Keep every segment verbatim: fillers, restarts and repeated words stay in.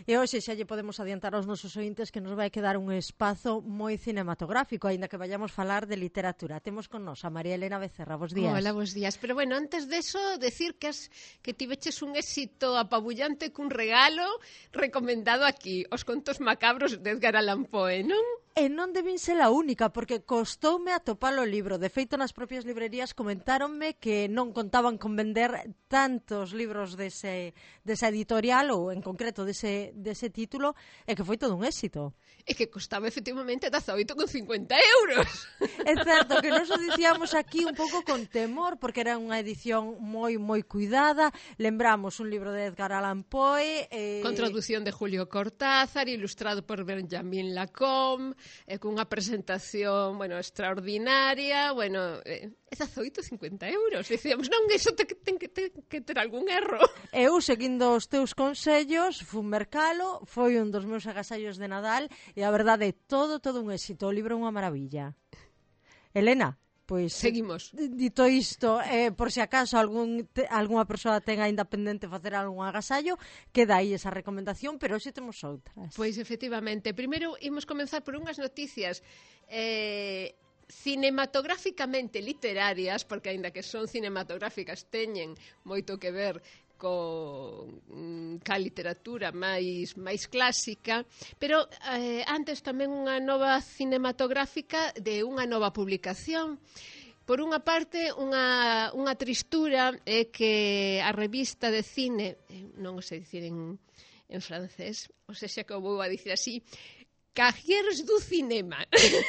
E hoxe xa lle podemos adiantar aos nosos ointes que nos vai quedar un espazo moi cinematográfico, aínda que vayamos falar de literatura. Temos con nos a María Elena Becerra. Bos días. Hola, bos días. Pero bueno, antes de eso, decir que, has, que tiveches un éxito apabullante cun regalo recomendado aquí, Os contos macabros de Edgar Allan Poe, non? E non debín ser a única, porque costoume atopar o libro. De feito, nas propias librerías comentáronme que non contaban con vender tantos libros dese, desa editorial, ou en concreto dese, dese título, e que foi todo un éxito. E que costaba efectivamente dezaoito con cincuenta euros. É certo que nos o dicíamos aquí un pouco con temor, porque era unha edición moi, moi cuidada. Lembramos un libro de Edgar Allan Poe. Eh... Con traducción de Julio Cortázar, ilustrado por Benjamin Lacombe, e cunha presentación, bueno, extraordinaria, bueno, é dezaoito con cincuenta euros. Dicíamos, non, iso te, ten que, ten que ter algún erro. Eu, seguindo os teus consellos, fun mercalo, foi un dos meus agasallos de Nadal, e a verdade, todo, todo un éxito. O libro é unha maravilla. Elena, pois... Seguimos. Dito isto, eh, por se acaso algún te, algunha persoa ten aínda pendente facer algún agasallo, queda aí esa recomendación, pero hoxe temos outras. Pois, efectivamente. Primeiro, imos comenzar por unhas noticias eh, cinematográficamente literarias, porque aínda que son cinematográficas, teñen moito que ver co ca literatura máis máis clásica, pero eh, antes tamén unha nova cinematográfica de unha nova publicación. Por unha parte, unha, unha tristura é que a revista de cine, non o sei dicir en, en francés, ou seja que o vou a dicir así, Cahiers du Cinema.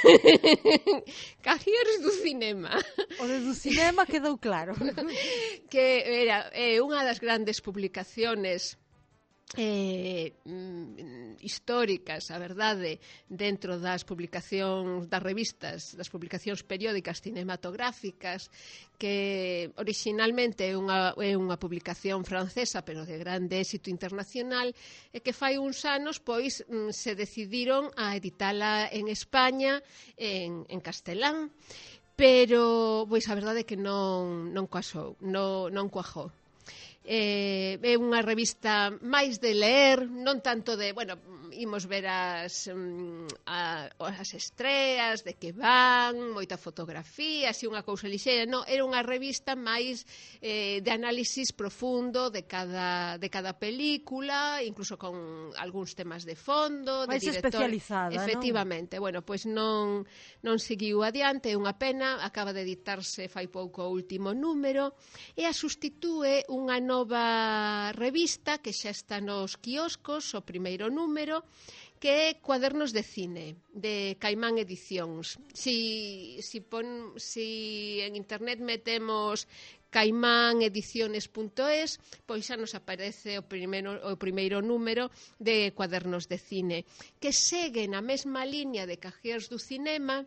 Cahiers du Cinema. O de do cinema quedou claro. Que era eh, unha das grandes publicaciones eh, mm, históricas, a verdade, dentro das publicacións das revistas, das publicacións periódicas cinematográficas, que originalmente é unha, é unha publicación francesa, pero de grande éxito internacional, e que fai uns anos, pois, mm, se decidiron a editala en España, en, en castelán, pero, pois, a verdade é que non, non coasou, non, non cuajou. Eh, é unha revista máis de ler, non tanto de, bueno, imos ver as, um, a, as estreas, de que van, moita fotografía, así unha cousa lixeira, non, era unha revista máis eh, de análisis profundo de cada, de cada película, incluso con algúns temas de fondo, máis de director. especializada, Efectivamente, non? bueno, pois non, non seguiu adiante, é unha pena, acaba de editarse fai pouco o último número, e a sustitúe unha nova revista que xa está nos quioscos, o primeiro número, que é Cuadernos de Cine, de Caimán Edicións. Si, si, pon, si en internet metemos caimán ediciones punto es, pois xa nos aparece o primeiro, o primeiro número de Cuadernos de Cine, que segue na mesma liña de Cahiers du Cinema,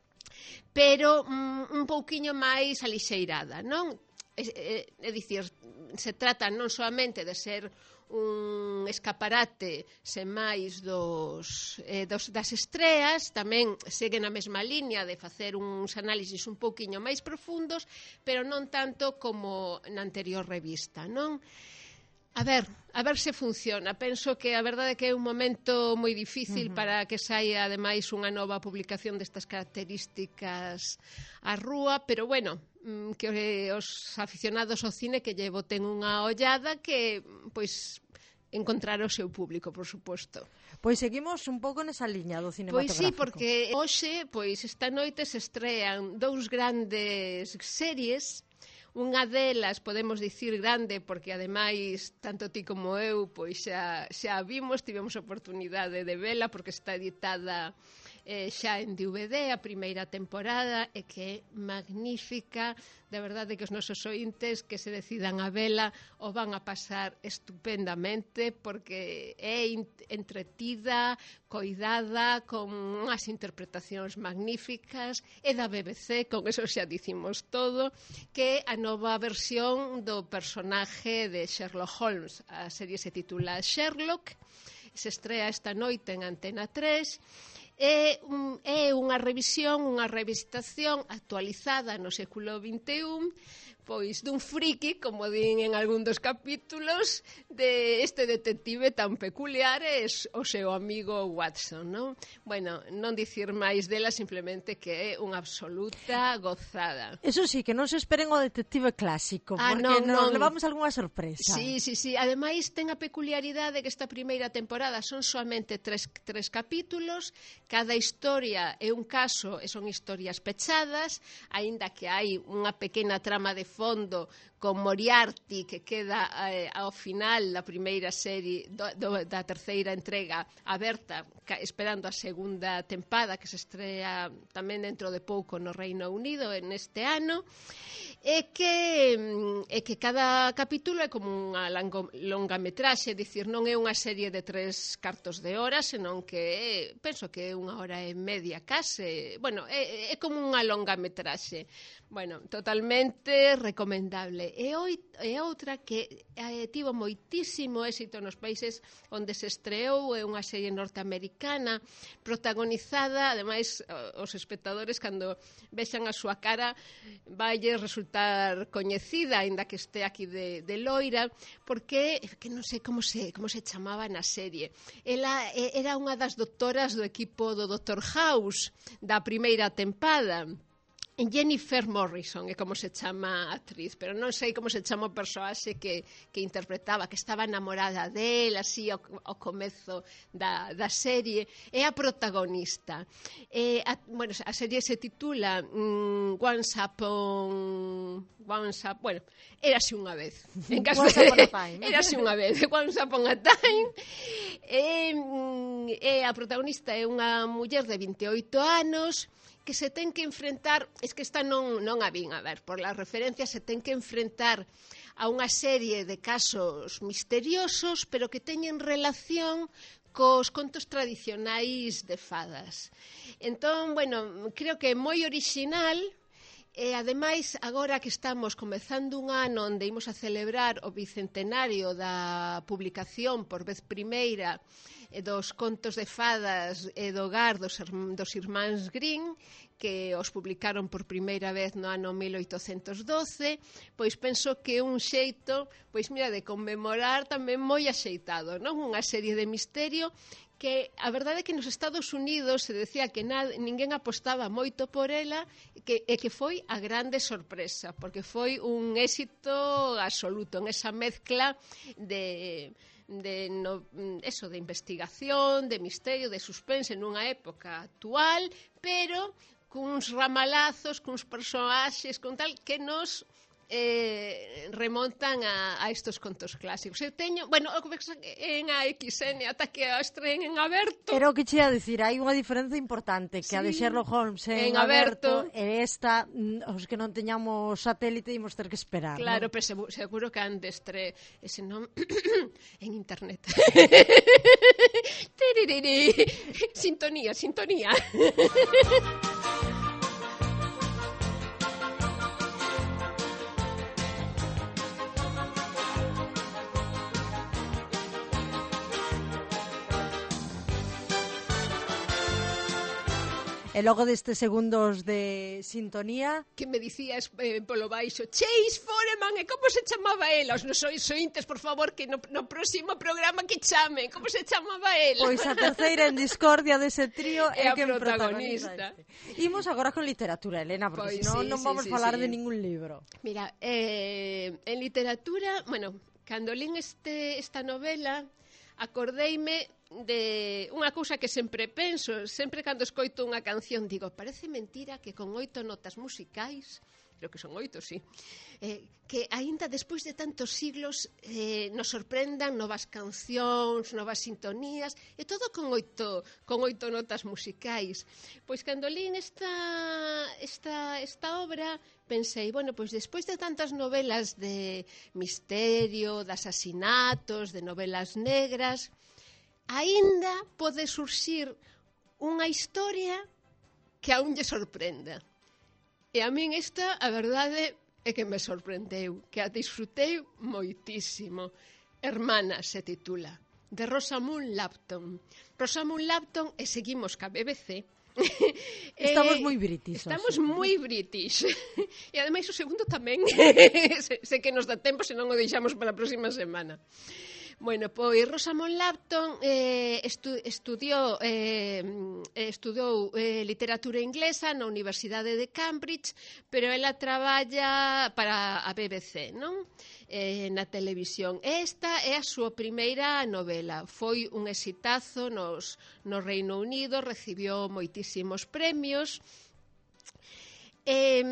pero mm, un pouquiño máis alixeirada, non? É, é dicir, se trata non solamente de ser un escaparate sen máis dos, eh, dos, das estreas, tamén segue na mesma liña de facer uns análisis un pouquiño máis profundos, pero non tanto como na anterior revista, non? A ver, a ver se funciona. Penso que a verdade é que é un momento moi difícil uh -huh. para que saia, ademais, unha nova publicación destas características á rúa, pero bueno, que os aficionados ao cine que lle boten unha ollada que, pois, encontrar o seu público, por suposto. Pois seguimos un pouco nesa liña do cinematográfico. Pois sí, porque hoxe, pois, esta noite se estrean dous grandes series. Unha delas, podemos dicir grande, porque ademais, tanto ti como eu, pois xa, xa vimos, tivemos oportunidade de vela, porque está editada eh, xa en D V D a primeira temporada, e que é magnífica. De verdade que os nosos ointes que se decidan a vela o van a pasar estupendamente, porque é entretida, coidada, con unhas interpretacións magníficas, é da B B C, con eso xa dicimos todo, que é a nova versión do personaje de Sherlock Holmes. A serie se titula Sherlock, se estrea esta noite en Antena tres, É, un, é unha revisión, unha revisitación actualizada no século vinte e un, pois dun friki, como din en algún dos capítulos, de este detective tan peculiar é o seu amigo Watson, non? Bueno, non dicir máis dela, simplemente que é unha absoluta gozada. Eso sí, que non se esperen o detective clásico, ah, porque non, nos non. levamos algunha sorpresa. Sí, sí, sí. Ademais, ten a peculiaridade que esta primeira temporada son soamente tres, tres capítulos, cada historia é un caso e son historias pechadas, aínda que hai unha pequena trama de fondo con Moriarty que queda eh, ao final da primeira serie do, do, da terceira entrega aberta, ca, esperando a segunda tempada que se estrea tamén dentro de pouco no Reino Unido en este ano, e que, e que cada capítulo é como unha longo, longametraxe, é dicir, non é unha serie de tres cartos de hora, senón que é, penso que é unha hora e media case, bueno, é, é como unha longametraxe. Bueno, totalmente recomendable. E, oi, e outra que eh, tivo moitísimo éxito nos países onde se estreou, é unha serie norteamericana protagonizada, ademais os espectadores cando vexan a súa cara vaille resultar coñecida, aínda que este aquí de, de loira, porque que non sei como se como se chamaba na serie. Ela era unha das doctoras do equipo do doctor House da primeira tempada. Jennifer Morrison é como se chama a actriz, pero non sei como se chama o persoaxe que, que interpretaba, que estaba enamorada del, así ao, ao comezo da, da serie. É a protagonista. Eh, a, bueno, a serie se titula um, Once Upon... Once Upon... Bueno, érase unha vez. En caso Once Upon a Time. Érase unha vez. Once Upon a Time. E, e a protagonista é unha muller de vinte e oito anos que se ten que enfrentar, es que esta non, non a vin, a ver, por las referencias, se ten que enfrentar a unha serie de casos misteriosos, pero que teñen relación cos contos tradicionais de fadas. Entón, bueno, creo que é moi orixinal, e ademais, agora que estamos comezando un ano onde imos a celebrar o bicentenario da publicación por vez primeira dos contos de fadas e do Gar dos, dos irmáns Grimm, que os publicaron por primeira vez no ano mil oitocentos doce, pois penso que é un xeito, pois mira, de conmemorar tamén moi axeitado, non? Unha serie de misterio que a verdade é que nos Estados Unidos se decía que na, ninguén apostaba moito por ela que, e que foi a grande sorpresa, porque foi un éxito absoluto en esa mezcla de... de no, eso, de investigación, de misterio, de suspense nunha época actual, pero cuns ramalazos, cuns personaxes, con tal que nos eh, remontan a, a estos contos clásicos. Eu teño, bueno, en A X N ata que a estreen en aberto. Era o que che ia dicir, hai unha diferenza importante, que sí, a de Sherlock Holmes en, en aberto, aberto, e esta, os que non teñamos satélite, imos ter que esperar. Claro, ¿no? pero seguro, seguro que han de estre, ese non en internet. Sintonía, sintonía. E logo destes segundos de sintonía... Que me dicías eh, polo baixo, Chase Foreman, e como se chamaba ela? Os nosos ointes, por favor, que no, no próximo programa que chamen, como se chamaba ela? Pois a terceira en discordia dese trío é, é a quen protagonista. Este. Imos agora con literatura, Elena, porque pois senón sí, non sí, vamos sí, falar sí. de ningún libro. Mira, eh, en literatura, bueno, cando lín este, esta novela, acordeime de unha cousa que sempre penso, sempre cando escoito unha canción digo, parece mentira que con oito notas musicais, creo que son oito, sí, eh, que aínda despois de tantos siglos eh, nos sorprendan novas cancións, novas sintonías, e todo con oito, con oito notas musicais. Pois cando lín esta, esta, esta obra, pensei, bueno, pois despois de tantas novelas de misterio, de asasinatos, de novelas negras, aínda pode surxir unha historia que aún lle sorprenda. E a min esta, a verdade, é que me sorprendeu, que a disfrutei moitísimo. Hermana se titula, de Rosamund Lapton. Rosamund Lapton, e seguimos ca B B C, Estamos eh, moi british. Estamos moi british. E ademais o segundo tamén. se, se que nos dá tempo, se non o deixamos para a próxima semana. Bueno, pois Rosamond Lapton eh, estu, estudiou, eh, estudou eh, literatura inglesa na Universidade de Cambridge, pero ela traballa para a B B C, non? Eh, na televisión. Esta é a súa primeira novela. Foi un exitazo nos, no Reino Unido, recibiu moitísimos premios. Eh,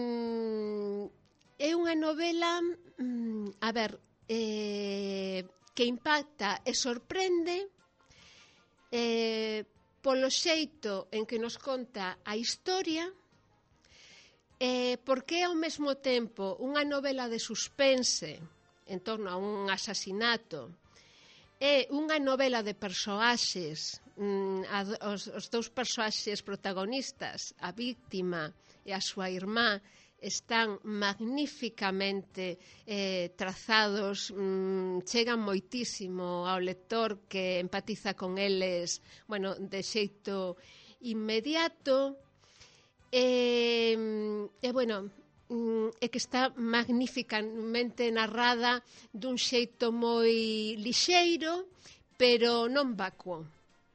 é unha novela, mm, a ver, eh, que impacta e sorprende eh, polo xeito en que nos conta a historia, eh, porque ao mesmo tempo unha novela de suspense en torno a un asasinato e unha novela de persoaxes, mm, a, os, os dous persoaxes protagonistas, a víctima e a súa irmá, están magníficamente eh, trazados, mm, chegan moitísimo ao lector que empatiza con eles, bueno, de xeito inmediato, e, e bueno, mm, é que está magníficamente narrada dun xeito moi lixeiro, pero non vacuo.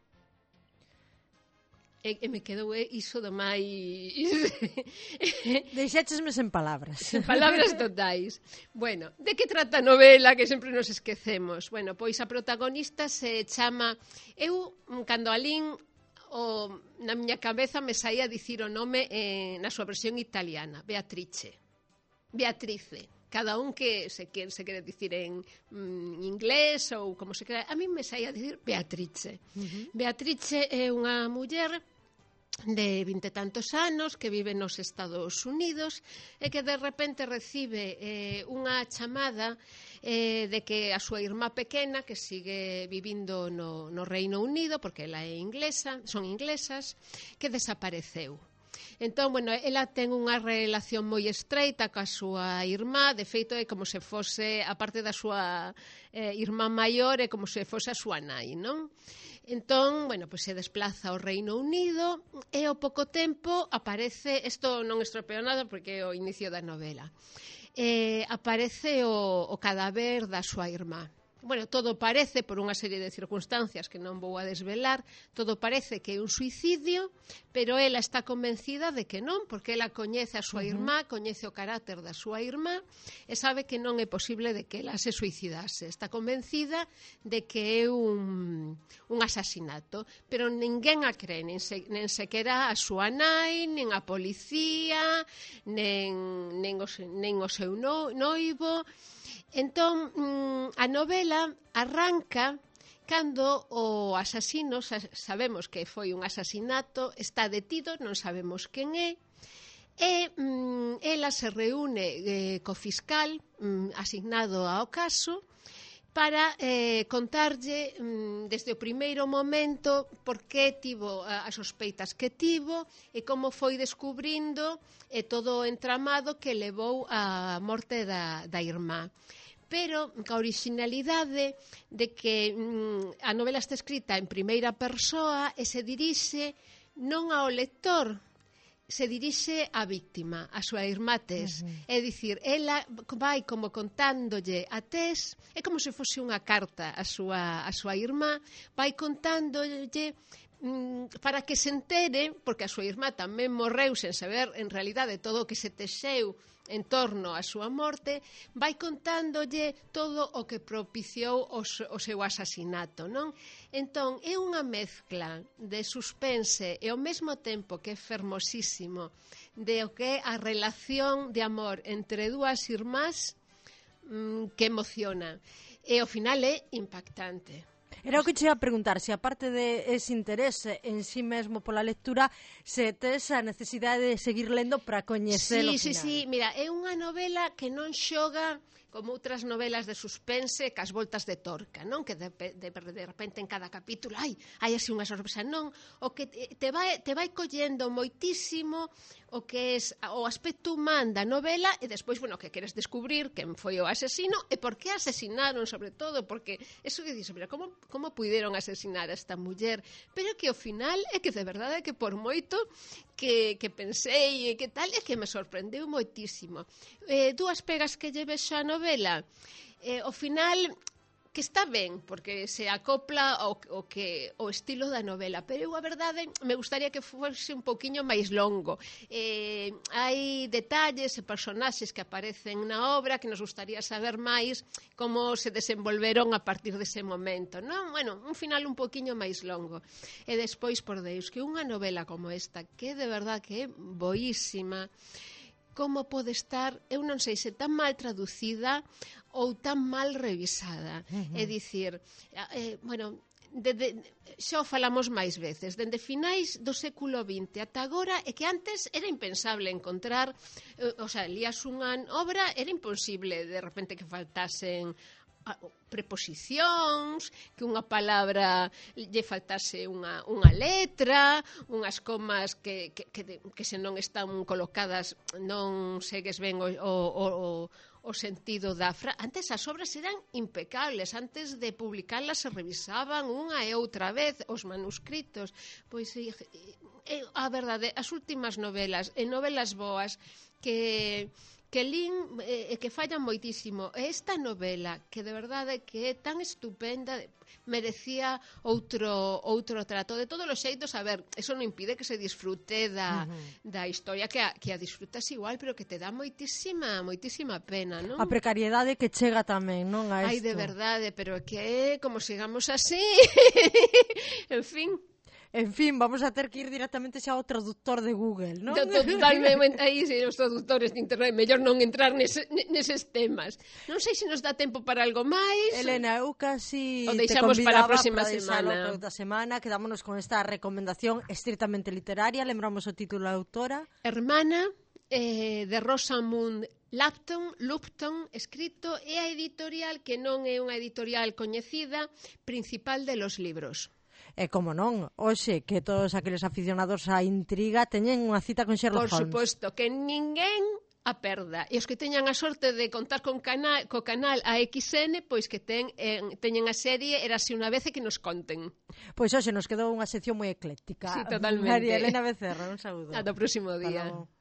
E, e me quedou iso do máis... Deixéchesme sen palabras. Sen palabras totais. Bueno, de que trata a novela que sempre nos esquecemos? Bueno, pois a protagonista se chama... Eu, cando a lin, o, na miña cabeza me saía dicir o nome eh, na súa versión italiana, Beatrice. Beatrice. Cada un que se quere, se quere dicir en mm, inglés ou como se quere, a mí me saía dicir Beatrice. Uh-huh. Beatrice é unha muller de vinte e tantos anos que vive nos Estados Unidos e que de repente recibe eh, unha chamada eh, de que a súa irmá pequena, que sigue vivindo no, no Reino Unido, porque ela é inglesa, son inglesas, que desapareceu. Entón, bueno, ela ten unha relación moi estreita coa súa irmá, de feito é como se fose, a parte da súa eh, irmá maior, é como se fose a súa nai, non? Entón, bueno, pois se desplaza ao Reino Unido e ao pouco tempo aparece, isto non estropeo nada porque é o inicio da novela, eh, aparece o, o cadáver da súa irmá. Bueno, todo parece, por unha serie de circunstancias que non vou a desvelar, todo parece que é un suicidio, pero ela está convencida de que non, porque ela coñece a súa irmá, coñece o carácter da súa irmá, e sabe que non é posible de que ela se suicidase. Está convencida de que é un, un asasinato, pero ninguén a cree, nen, se, nen sequera a súa nai, nen a policía, nen, nen, o, nen o seu no, noivo. Entón, a novela arranca cando o asasino, sabemos que foi un asasinato, está detido, non sabemos quen é, e mm, ela se reúne eh, co fiscal mm, asignado ao caso para eh, contarlle mm, desde o primeiro momento por que tivo as sospeitas que tivo e como foi descubrindo e todo o entramado que levou á morte da, da irmá. Pero ca originalidade de que mm, a novela está escrita en primeira persoa e se dirixe non ao lector, se dirixe á víctima, a súa irmá Tess. Uh-huh. É dicir, ela vai como contándolle a Tess, é como se fose unha carta a súa, a súa irmá, vai contándolle mm, para que se entere, porque a súa irmá tamén morreu sen saber en realidade todo o que se texeu en torno á súa morte, vai contándolle todo o que propiciou o, o seu asasinato, non? Entón, é unha mezcla de suspense e ao mesmo tempo que é fermosísimo de o que é a relación de amor entre dúas irmás mmm, que emociona. E ao final é impactante. Era o que che ia a preguntar, se aparte de ese interese en sí mesmo pola lectura, se tes a necesidade de seguir lendo para coñecelo sí, final. Sí, sí, mira, é unha novela que non xoga como outras novelas de suspense cas voltas de torca, non? Que de, de, de repente en cada capítulo hai, hai así unha sorpresa, non? O que te vai, te vai collendo moitísimo o que é o aspecto humano da novela e despois, bueno, que queres descubrir quen foi o asesino e por que asesinaron, sobre todo, porque eso que dices, mira, como, como puderon asesinar a esta muller, pero que ao final é que de verdade é que por moito que, que pensei e que tal, é que me sorprendeu moitísimo. Eh, dúas pegas que lle vexo a novela, eh, ao final que está ben, porque se acopla ao, ao, que, ao estilo da novela, pero eu a verdade me gustaría que fose un poquinho máis longo. Eh, hai detalles e personaxes que aparecen na obra que nos gustaría saber máis como se desenvolveron a partir dese momento, non? Bueno, un final un poquinho máis longo. E despois, por Deus, que unha novela como esta, que de verdad que é boísima, como pode estar, eu non sei se tan mal traducida ou tan mal revisada. Uh-huh. É dicir, eh, bueno, de, de, xa o falamos máis veces, dende finais do século vinte ata agora, é que antes era impensable encontrar, eh, o sea, lías unha obra, era imposible de repente que faltasen preposicións, que unha palabra lle faltase unha, unha letra, unhas comas que, que, que, que se non están colocadas non segues ben o, o, o, o sentido da frase. Antes as obras eran impecables, antes de publicarlas se revisaban unha e outra vez os manuscritos. Pois e, e, a verdade, as últimas novelas e novelas boas que que lín e eh, que fallan moitísimo. E esta novela, que de verdade que é tan estupenda, merecía outro outro trato. De todos os xeitos, a ver, eso non impide que se disfrute da, uh-huh. da historia, que a, que a disfrutas igual, pero que te dá moitísima, moitísima pena, non? A precariedade que chega tamén, non? A Ai, isto. de verdade, pero que como sigamos así, en fin... En fin, vamos a ter que ir directamente xa ao traductor de Google, non? Totalmente, aí sí, os traductores de internet, mellor non entrar nese, neses temas. Non sei se nos dá tempo para algo máis. Elena, eu casi o deixamos te para a próxima para semana. Para a semana, quedámonos con esta recomendación estritamente literaria, lembramos o título da autora. Hermana, eh, de Rosamund Lupton, Lupton, escrito, e a editorial que non é unha editorial coñecida, Principal de los Libros. E como non, hoxe que todos aqueles aficionados á intriga teñen unha cita con Sherlock Holmes. Por suposto, que ninguén a perda. E os que teñan a sorte de contar con canal, co canal A X N, pois que ten, eh, teñen a serie Érase unha vez e que nos conten. Pois hoxe nos quedou unha sección moi ecléctica. Sí, totalmente. María Elena Becerra, un saúdo. Ata o próximo día.